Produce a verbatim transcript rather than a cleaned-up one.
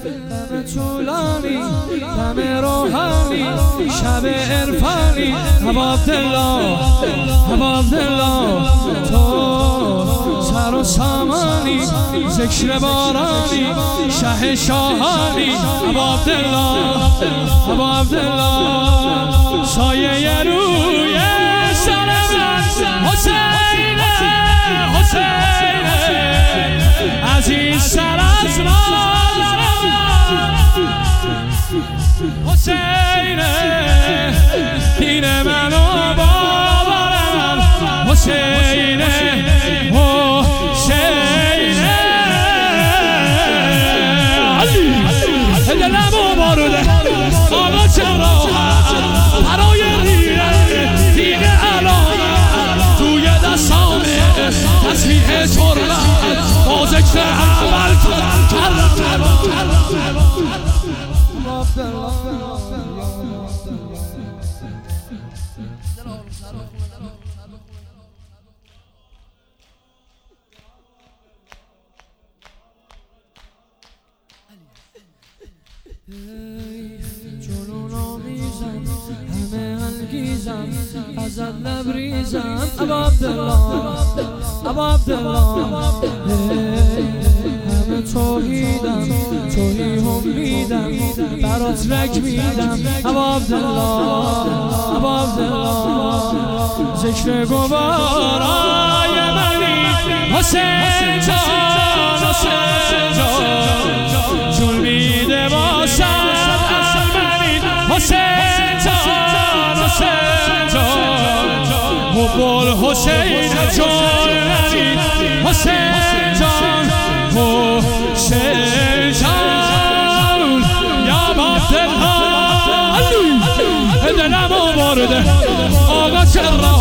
دم طولانی دم روحانی شب عرفانی ابا عبدالله ابا عبدالله تو سر و سامانی ذکر بارانی شه شاهانی ابا عبدالله ابا عبدالله سایه روی سر من حسین حسین از این سر از مادر حسین دین من و باور من حسین حسین علی دلمو بارده آقا چرا برای ریره دیگه علامه توی دستامه تصویح تربت با ذکر عمل کردم جنون آمیزم همه انگیزم ازت لبریزم ابا عبدالله ابا عبدالله همه توحیدم توحی امیدم برات رگ میدم ابا عبدالله ابا عبدالله ذکر گوارای منی حسین جان حسین جان جون میده باشد المنی حسین جان حسین جان حب الحسین جاننی حسین جان حسین جان یا عبدالله دلمو برده آقا چرا